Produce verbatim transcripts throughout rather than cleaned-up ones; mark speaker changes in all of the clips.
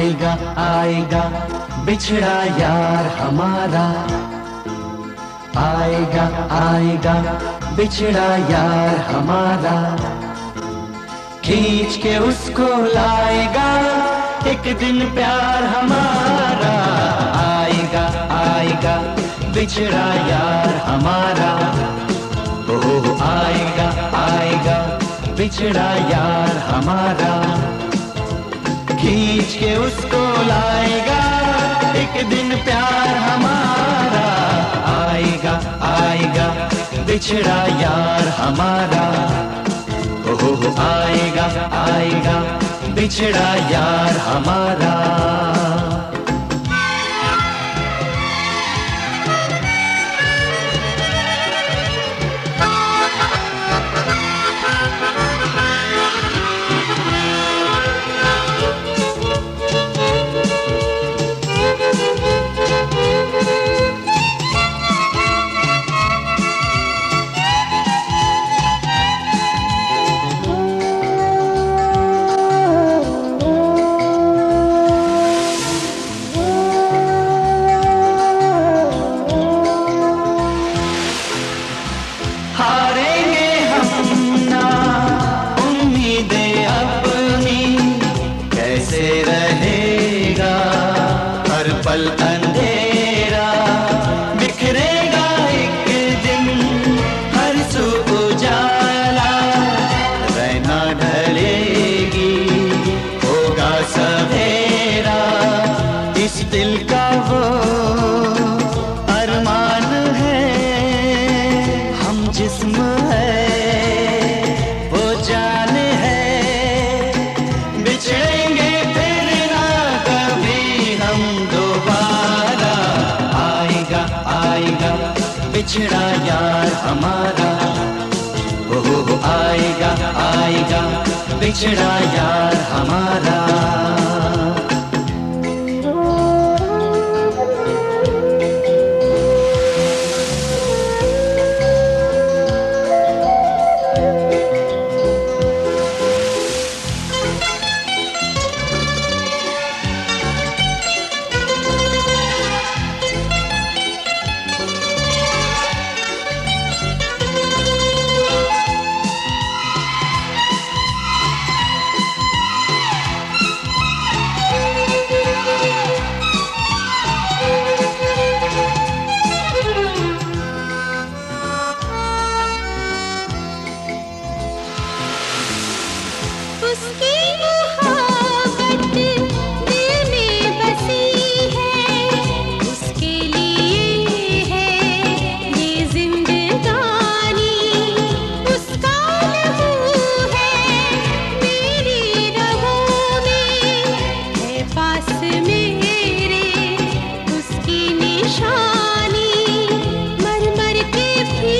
Speaker 1: आएगा आएगा बिछड़ा यार हमारा, आएगा आएगा बिछड़ा यार हमारा, खींच के उसको लाएगा एक दिन प्यार हमारा। आएगा आएगा बिछड़ा यार हमारा, ओ आएगा आएगा बिछड़ा यार हमारा, खींच के उसको लाएगा एक दिन प्यार हमारा। आएगा आएगा बिछड़ा यार हमारा, ओ आएगा आएगा बिछड़ा यार हमारा। पल अंधेरा बिखरेगा एक दिन, हर सू उजाला रहना ढलेगी, होगा सवेरा। इस दिल का वो अरमान है, हम जिस्म है वो जान है, बिछड़ेंगे फिर ना कभी हम दोबारा। आएगा आएगा बिछड़ा यार हमारा, ओ आएगा आएगा बिछड़ा यार हमारा।
Speaker 2: उसकी मोहब्बत दिल में बसी है, उसके लिए है ये जिंदगानी, उसका लहू है मेरी रगों में, है पास मेरे उसकी निशानी, मर मर के भी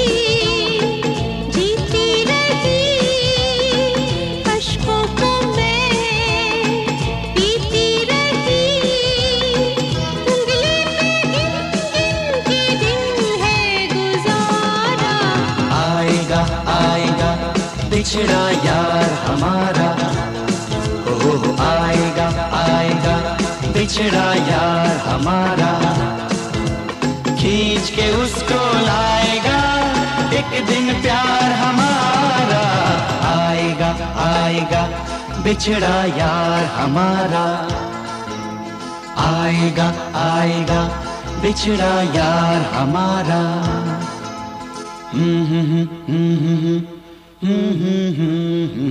Speaker 2: जीती रही, अश्कों को मैं पीती रही, उंगली पे गिन गिन के दिन है गुजारा।
Speaker 1: आएगा आएगा बिछड़ा यार हमारा, ओ आएगा आएगा बिछड़ा यार हमारा, खींच के उसको लाएगा एक दिन प्यार हमारा। आएगा आएगा बिछड़ा यार हमारा, आएगा आएगा बिछड़ा यार हमारा। हम्म हम्म हम्म हम्म हम्म हम्म हम्म